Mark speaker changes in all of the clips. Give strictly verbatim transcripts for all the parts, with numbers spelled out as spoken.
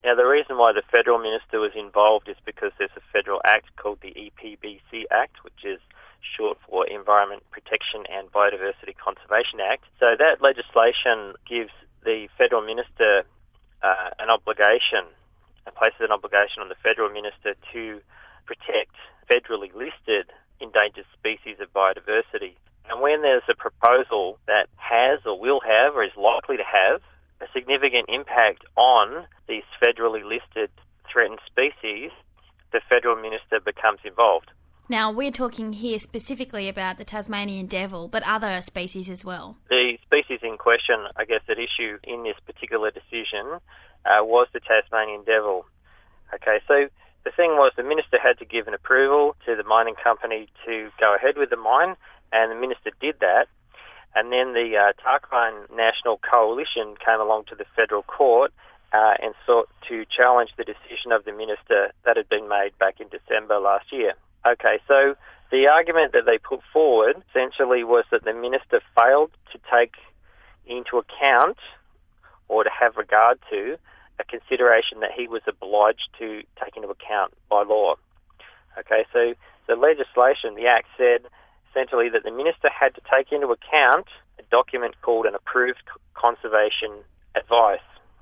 Speaker 1: Now, the reason why the Federal Minister was involved is because there's a federal act called the E P B C Act, which is short for Environment Protection and Biodiversity Conservation Act. So that legislation gives the Federal Minister uh, an obligation, and places an obligation on the Federal Minister to protect federally listed endangered species of biodiversity. And when there's a proposal that has or will have or is likely to have a significant impact on these federally listed threatened species, the Federal Minister becomes involved.
Speaker 2: Now, we're talking here specifically about the Tasmanian devil, but other species as well.
Speaker 1: The species in question, I guess, at issue in this particular decision uh, was the Tasmanian devil. Okay, so the thing was the Minister had to give an approval to the mining company to go ahead with the mine, and the Minister did that. And then the uh, Tarkine National Coalition came along to the federal court uh, and sought to challenge the decision of the Minister that had been made back in December last year. Okay, so the argument that they put forward essentially was that the Minister failed to take into account or to have regard to a consideration that he was obliged to take into account by law. Okay, so the legislation, the Act said essentially that the Minister had to take into account a document called an Approved Conservation Advice.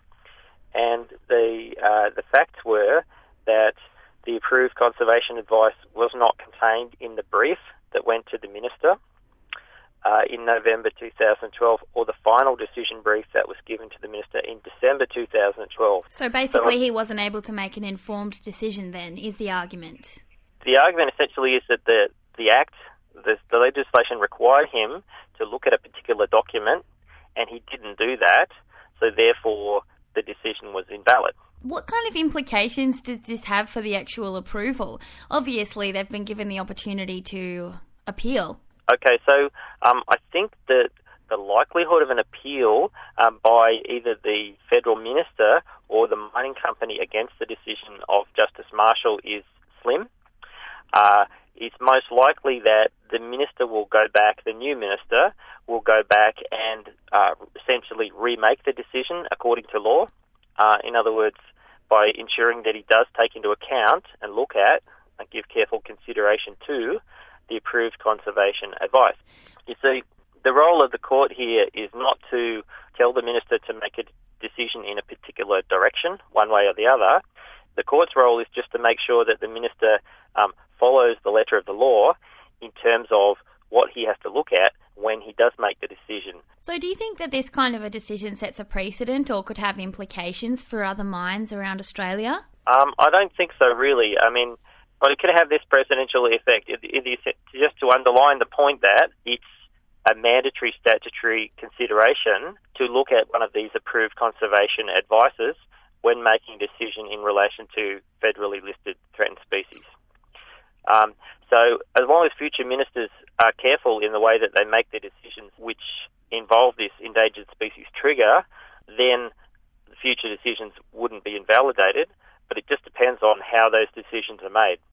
Speaker 1: And the uh, the facts were that the Approved Conservation Advice was not contained in the brief that went to the Minister uh, in November two thousand twelve, or the final decision brief that was given to the Minister in December two thousand twelve.
Speaker 2: So basically so, he wasn't able to make an informed decision then, is the argument?
Speaker 1: The argument essentially is that the, the Act, the, the legislation required him to look at a particular document, and he didn't do that, so therefore the decision was invalid.
Speaker 2: What kind of implications does this have for the actual approval? Obviously, they've been given the opportunity to appeal.
Speaker 1: Okay, so um, I think that the likelihood of an appeal um, by either the federal minister or the mining company against the decision of Justice Marshall is slim. Uh, it's most likely that the minister will go back, the new minister will go back and uh, essentially remake the decision according to law. Uh, in other words, by ensuring that he does take into account and look at and give careful consideration to the Approved Conservation Advice. You see, the role of the court here is not to tell the minister to make a decision in a particular direction, one way or the other. The court's role is just to make sure that the minister um, follows the letter of the law in terms of what he has to look at when he does make the decision.
Speaker 2: So do you think that this kind of a decision sets a precedent or could have implications for other mines around Australia?
Speaker 1: Um, I don't think so, really. I mean, but it could have this precedential effect. It, it is just to underline the point that it's a mandatory statutory consideration to look at one of these approved conservation advices when making a decision in relation to federally listed threatened species. Um, so as long as future ministers are careful in the way that they make their decisions which involve this endangered species trigger, then future decisions wouldn't be invalidated, but it just depends on how those decisions are made.